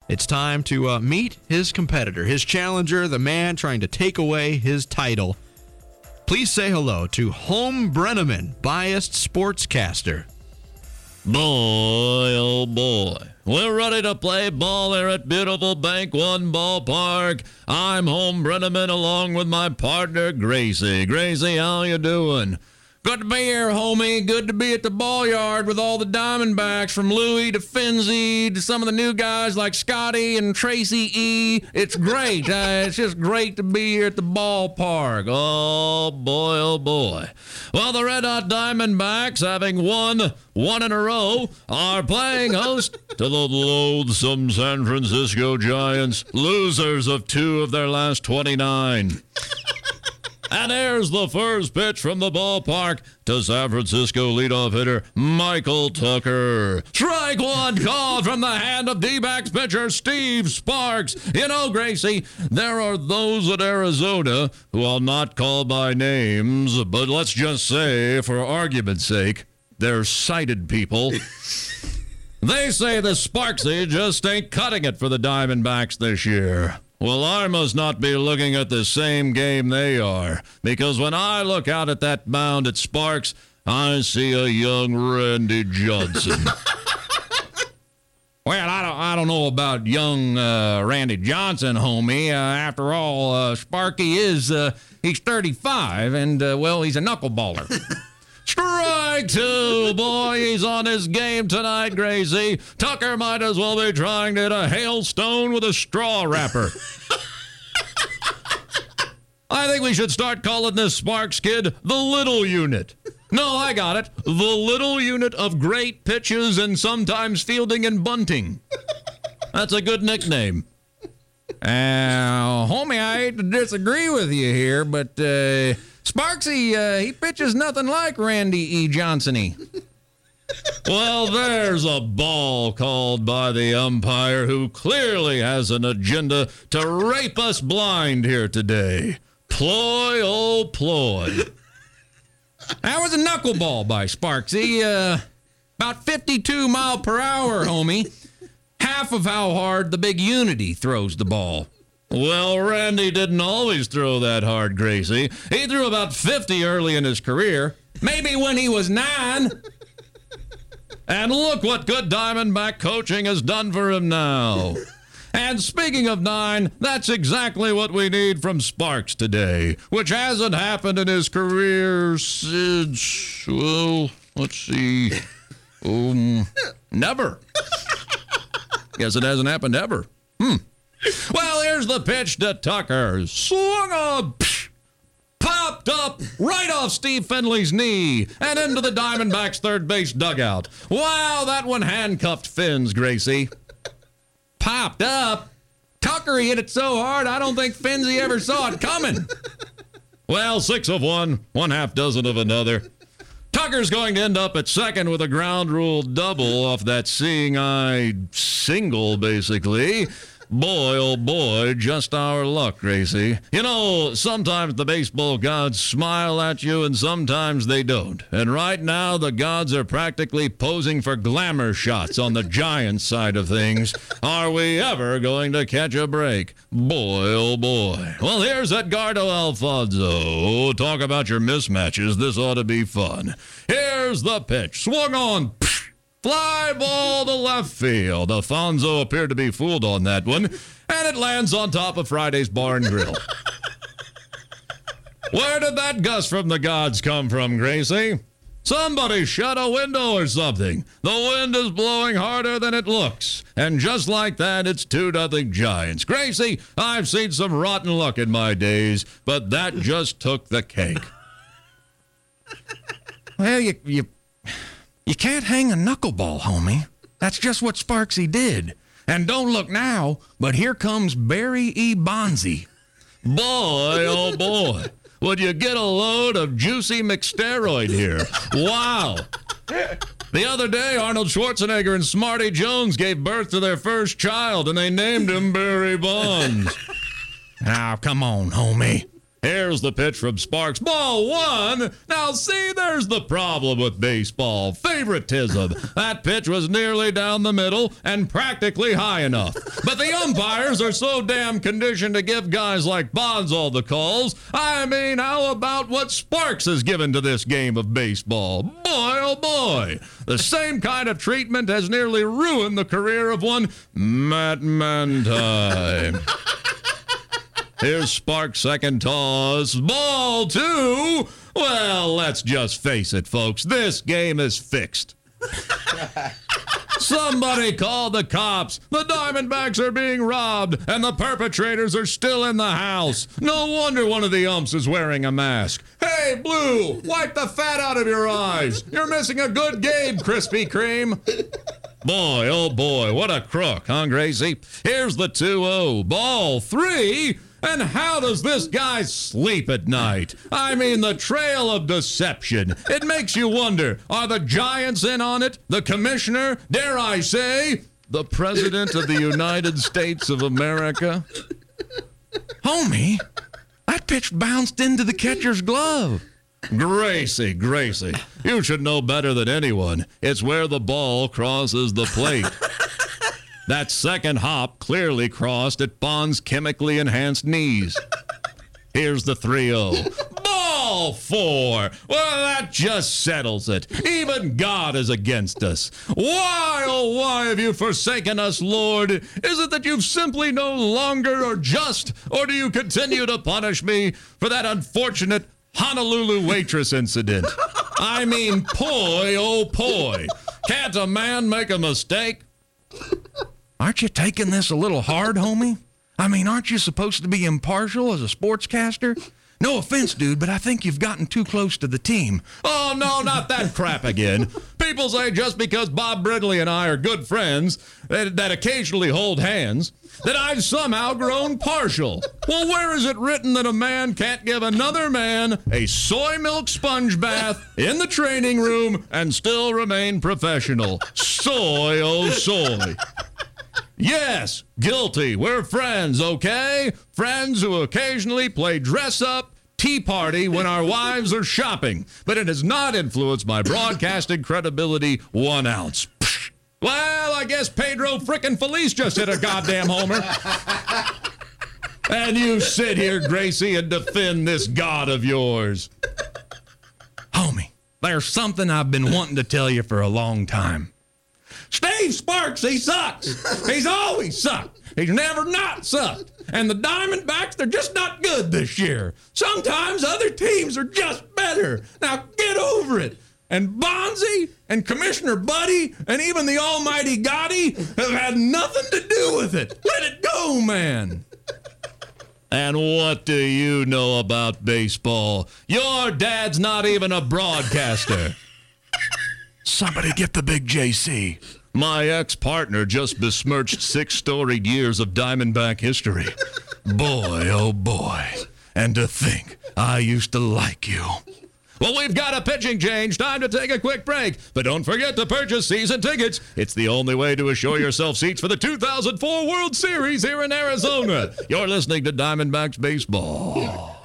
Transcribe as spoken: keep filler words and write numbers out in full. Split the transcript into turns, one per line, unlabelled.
It's time to uh, meet his competitor, his challenger, the man trying to take away his title. Please say hello to Home Brenneman, biased sportscaster.
Boy, oh boy. We're ready to play ball here at beautiful Bank One Ballpark. I'm Home Brenneman along with my partner, Gracie. Gracie, how you doing?
Good to be here, homie. Good to be at the ball yard with all the Diamondbacks, from Louie to Finzi to some of the new guys like Scotty and Tracy E. It's great. Uh, it's just great to be here at the ballpark.
Oh, boy, oh, boy. Well, the Red Hot Diamondbacks, having won one in a row, are playing host to the loathsome San Francisco Giants, losers of two of their last twenty-nine. And there's the first pitch from the ballpark to San Francisco leadoff hitter Michael Tucker. Strike one called from the hand of D-backs pitcher Steve Sparks. You know, Gracie, there are those at Arizona who I'll not call by names, but let's just say, for argument's sake, they're sighted people. They say the Sparksy just ain't cutting it for the Diamondbacks this year. Well, I must not be looking at the same game they are, because when I look out at that mound at Sparks, I see a young Randy Johnson.
Well, I don't, I don't know about young uh, Randy Johnson, homie. Uh, after all, uh, Sparky is, uh, he's thirty-five, and, uh, well, he's a knuckleballer.
Strike two, boy, he's on his game tonight, Gracie. Tucker might as well be trying to hit a hailstone with a straw wrapper. I think we should start calling this Sparks kid the little unit. No, I got it. The little unit of great pitches and sometimes fielding and bunting. That's a good nickname.
Uh, homie, I hate to disagree with you here, but uh, Sparksy, uh, he pitches nothing like Randy E. Johnson-y.
Well, there's a ball called by the umpire who clearly has an agenda to rape us blind here today. Ploy, oh ploy.
That was a knuckleball by Sparksy. Uh, about fifty-two mile per hour, homie. Half of how hard the big Unity throws the ball.
Well, Randy didn't always throw that hard, Gracie. He threw about fifty early in his career.
Maybe when he was nine.
And look what good Diamondback coaching has done for him now. And speaking of nine, that's exactly what we need from Sparks today, which hasn't happened in his career since, well, let's see, um, never. Guess it hasn't happened ever. Hmm. Well, here's the pitch to Tucker. Swung on, psh, popped up right off Steve Finley's knee and into the Diamondbacks' third base dugout. Wow, that one handcuffed Fins, Gracie.
Popped up? Tucker, he hit it so hard, I don't think Finzi ever saw it coming.
Well, six of one, one half dozen of another. Tucker's going to end up at second with a ground rule double off that seeing eye single, basically. Boy, oh boy, just our luck, Gracie. You know, sometimes the baseball gods smile at you and sometimes they don't. And right now, the gods are practically posing for glamour shots on the Giants side of things. Are we ever going to catch a break? Boy, oh boy. Well, here's Edgardo Alfonzo. Talk about your mismatches. This ought to be fun. Here's the pitch. Swung on. Fly ball to left field. Alfonzo appeared to be fooled on that one, and it lands on top of Friday's Bar and Grill. Where did that gust from the gods come from, Gracie? Somebody shut a window or something. The wind is blowing harder than it looks. And just like that, it's two nothing Giants. Gracie, I've seen some rotten luck in my days, but that just took the cake.
Well, you... you... You can't hang a knuckleball, homie. That's just what Sparksy did. And don't look now, but here comes Barry E. Bonzi.
Boy, oh boy. Would you get a load of juicy McSteroid here? Wow. The other day, Arnold Schwarzenegger and Smarty Jones gave birth to their first child, and they named him Barry Bonds.
Now, come on, homie.
Here's the pitch from Sparks. Ball one. Now, see, there's the problem with baseball. Favoritism. That pitch was nearly down the middle and practically high enough. But the umpires are so damn conditioned to give guys like Bonds all the calls. I mean, how about what Sparks has given to this game of baseball? Boy, oh boy. The same kind of treatment has nearly ruined the career of one Matt Manti. Here's Sparks' second toss. Ball two. Well, let's just face it, folks. This game is fixed. Somebody call the cops. The Diamondbacks are being robbed, and the perpetrators are still in the house. No wonder one of the umps is wearing a mask. Hey, Blue, wipe the fat out of your eyes. You're missing a good game, Krispy Kreme. Boy, oh boy, what a crook, huh, Gracie? Here's the two oh. Ball three. And how does this guy sleep at night? I mean, the trail of deception. It makes you wonder, are the Giants in on it? The commissioner? Dare I say, the President of the United States of America?
Homie, that pitch bounced into the catcher's glove.
Gracie, Gracie, you should know better than anyone. It's where the ball crosses the plate. That second hop clearly crossed at Bond's chemically enhanced knees. Here's the three oh. Ball four. Well, that just settles it. Even God is against us. Why, oh, why have you forsaken us, Lord? Is it that you've simply no longer are just, or do you continue to punish me for that unfortunate Honolulu waitress incident? I mean, poi, oh, poi. Can't a man make a mistake?
Aren't you taking this a little hard, homie? I mean, aren't you supposed to be impartial as a sportscaster? No offense, dude, but I think you've gotten too close to the team.
Oh, no, not that crap again. People say just because Bob Brindley and I are good friends that, that occasionally hold hands, that I've somehow grown partial. Well, where is it written that a man can't give another man a soy milk sponge bath in the training room and still remain professional? Soy, oh, soy. Yes, guilty. We're friends, okay? Friends who occasionally play dress-up, tea party when our wives are shopping. But it has not influenced my broadcasting credibility one ounce. Psh. Well, I guess Pedro frickin' Felice just hit a goddamn homer. And you sit here, Gracie, and defend this god of yours.
Homie, there's something I've been wanting to tell you for a long time. Steve Sparks, he sucks. He's always sucked. He's never not sucked. And the Diamondbacks, they're just not good this year. Sometimes other teams are just better. Now get over it. And Bonzi and Commissioner Buddy and even the almighty Gotti have had nothing to do with it. Let it go, man.
And what do you know about baseball? Your dad's not even a broadcaster.
Somebody get the big J C.
My ex-partner just besmirched six storied years of Diamondback history. Boy, oh boy. And to think, I used to like you. Well, we've got a pitching change. Time to take a quick break. But don't forget to purchase season tickets. It's the only way to assure yourself seats for the two thousand four World Series here in Arizona. You're listening to Diamondbacks Baseball.